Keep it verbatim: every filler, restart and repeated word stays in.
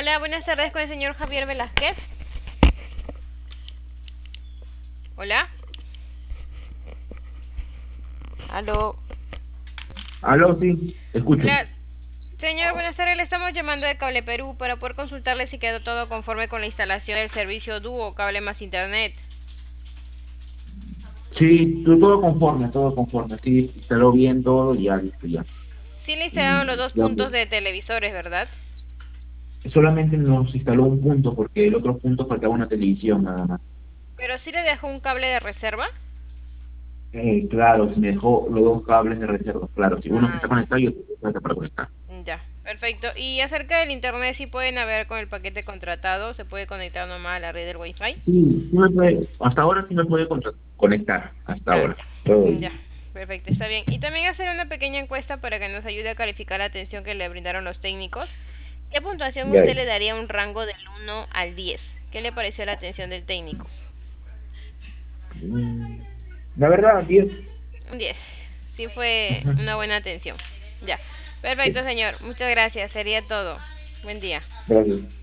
Hola, buenas tardes con el señor Javier Velázquez. Hola. Aló. Aló, sí, te escucho. Hola. Señor, buenas tardes. Le estamos llamando de Cable Perú para poder consultarle si quedó todo conforme con la instalación del servicio Dúo Cable más Internet. Sí, tú todo conforme, todo conforme. Sí, instaló bien todo y ya, listo, ya. Sí le instalaron los Y dos ya, puntos pues, de televisores, ¿verdad? solamente nos instaló un punto porque el otro punto faltaba una televisión nada más. Pero sí le dejó un cable de reserva. Eh, claro, se me dejó los dos cables de reserva, claro. Si uno que Ah, está conectado y otro que falta para conectar. ya, perfecto. Y acerca del internet, sí puede navegar con el paquete contratado, se puede conectar nomás a la red del Wi-Fi. Sí, sí me puede, hasta ahora sí me puede contra- conectar, hasta Ah, ahora. Todo ya. Ya, bien. perfecto, está bien. Y también hacer una pequeña encuesta para que nos ayude a calificar la atención que le brindaron los técnicos. ¿Qué puntuación Ya. usted le daría un rango del uno al diez? ¿Qué le pareció la atención del técnico? Mm, La verdad, diez. Un diez. Sí fue Ujú. una buena atención. Ya. Perfecto, Sí, señor. Muchas gracias. Sería todo. Buen día. gracias.